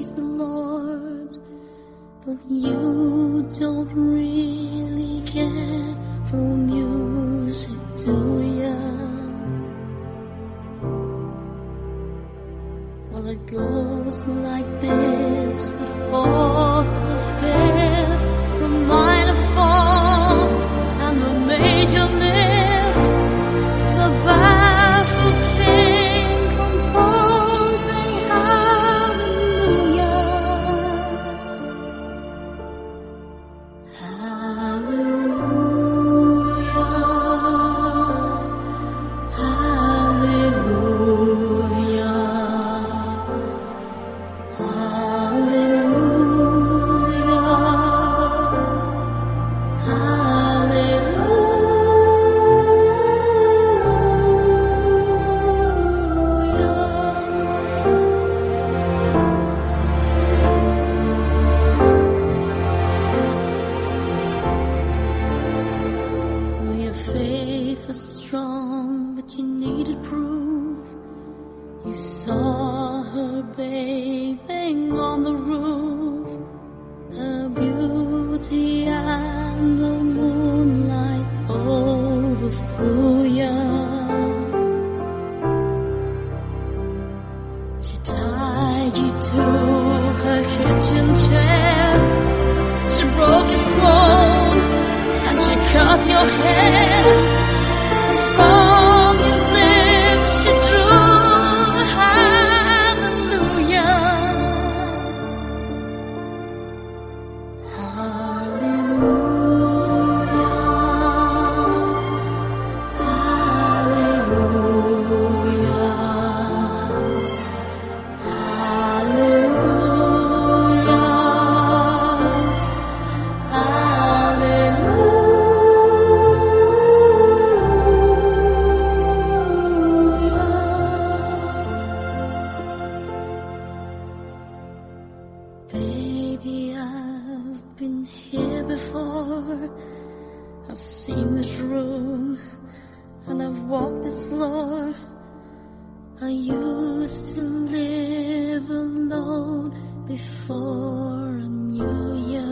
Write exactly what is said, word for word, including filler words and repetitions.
praise the Lord, but you don't really care for music, do ya? Well, it goes like this: the fourth, the fifth, the minor fall, and the major lift, the baffled king composing hallelujah, hallelujah, hallelujah, faith was strong, but you needed proof. You saw her bathing on the roof, her beauty and the moonlight overthrew ya. She tied you to her kitchen chair, she broke your throne, and she cut your hair. From your lips she drew hallelujah, hallelujah, hallelujah, baby, I've been here before. I've seen this room, and I've walked this floor. I used to live alone before I knew ya.